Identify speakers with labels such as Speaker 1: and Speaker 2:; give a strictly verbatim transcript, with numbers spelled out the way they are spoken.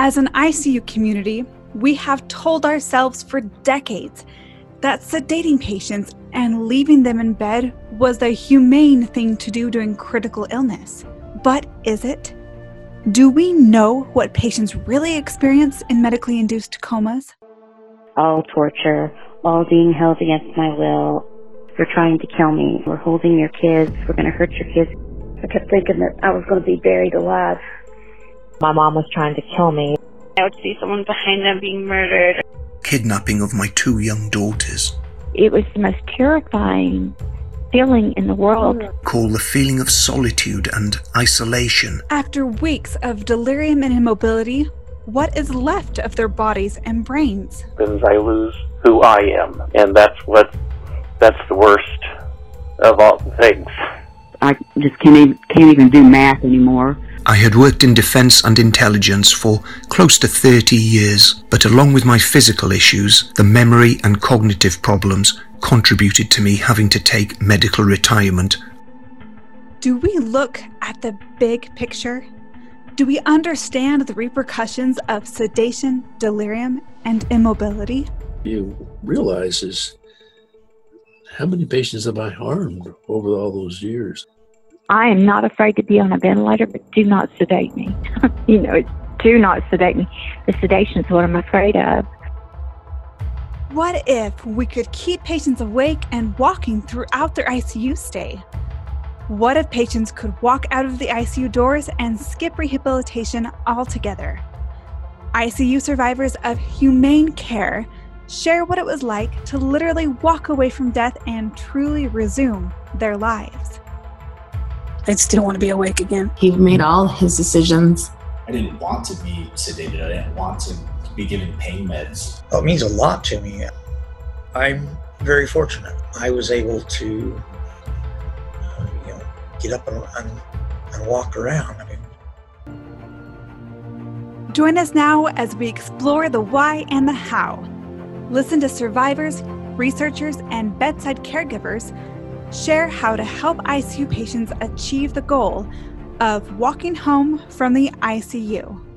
Speaker 1: As an I C U community, we have told ourselves for decades that sedating patients and leaving them in bed was the humane thing to do during critical illness. But is it? Do we know what patients really experience in medically induced comas?
Speaker 2: All torture, all being held against my will. They're trying to kill me. We're holding your kids. We're going to hurt your kids. I kept thinking that I was going to be buried alive.
Speaker 3: My mom was trying to kill me.
Speaker 4: I would see someone behind them being murdered.
Speaker 5: Kidnapping of my two young daughters.
Speaker 6: It was the most terrifying feeling in the world.
Speaker 5: Call the feeling of solitude and isolation.
Speaker 1: After weeks of delirium and immobility, what is left of their bodies and brains?
Speaker 7: Because I lose who I am, and that's what, that's the worst of all things.
Speaker 8: I just can't even, can't even do math anymore.
Speaker 5: I had worked in defence and intelligence for close to thirty years, but along with my physical issues, the memory and cognitive problems contributed to me having to take medical retirement.
Speaker 1: Do we look at the big picture? Do we understand the repercussions of sedation, delirium, and immobility?
Speaker 9: You realize is how many patients have I harmed over all those years?
Speaker 6: I am not afraid to be on a ventilator, but do not sedate me. you know, do not sedate me. The sedation is what I'm afraid of.
Speaker 1: What if we could keep patients awake and walking throughout their I C U stay? What if patients could walk out of the I C U doors and skip rehabilitation altogether? I C U survivors of humane care share what it was like to literally walk away from death and truly resume their lives.
Speaker 10: I'd still want to be awake again.
Speaker 11: He made all his decisions.
Speaker 12: I didn't want to be sedated. I didn't want to be given pain meds.
Speaker 13: Well, it means a lot to me. I'm very fortunate. I was able to, uh, you know, get up and, and, and walk around. I mean,
Speaker 1: join us now as we explore the why and the how. Listen to survivors, researchers, and bedside caregivers share how to help I C U patients achieve the goal of walking home from the I C U.